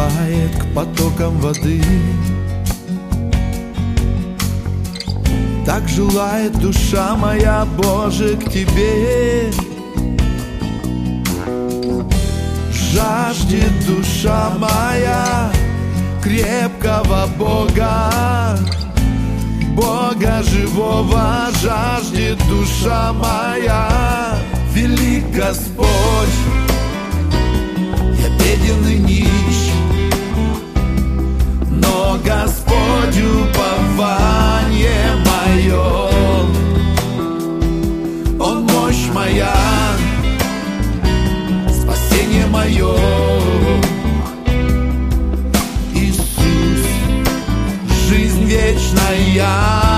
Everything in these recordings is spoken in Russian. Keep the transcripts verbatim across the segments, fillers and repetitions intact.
взывает к потокам воды. Так желает душа моя, Боже, к Тебе. Жаждет душа моя крепкого Бога, Бога живого жаждет душа моя. Велик Господь, я беден и нищ, но Господь упование мое. Он мощь моя, спасение мое. Иисус, жизнь вечная,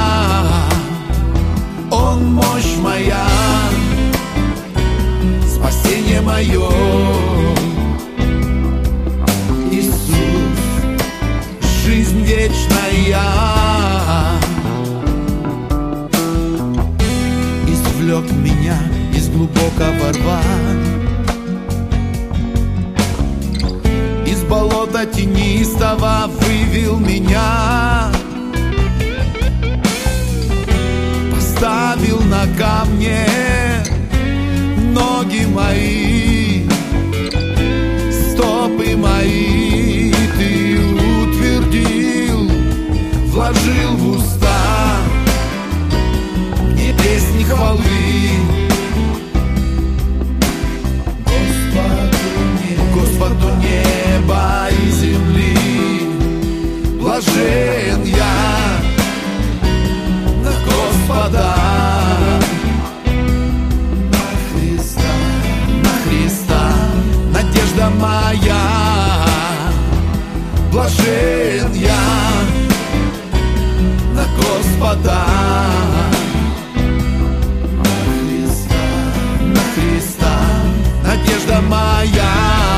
Он мощь моя, спасение мое. Иисус, жизнь вечная, извлек меня из глубокого рва, из болота тенистого вывел меня, поставил на камне ноги мои, стопы мои Ты утвердил, вложил в уста мне песни хвалы. Господу неба и земли, блажен я на Господа, на Христа, на Христа, надежда моя. Блажен я на Господа, на Христа, на Христа, надежда моя.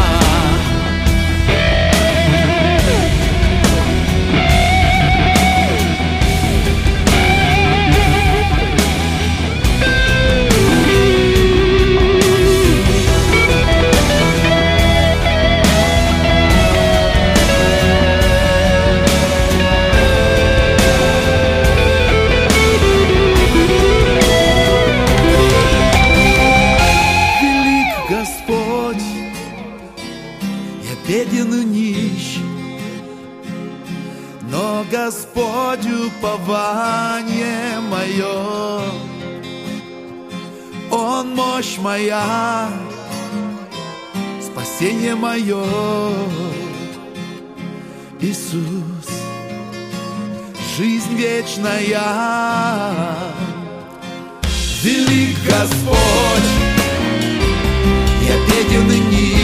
Беден и нищ, но Господь упование мое. Он мощь моя, спасение мое. Иисус, жизнь вечная. Велик Господь, я беден и нищ,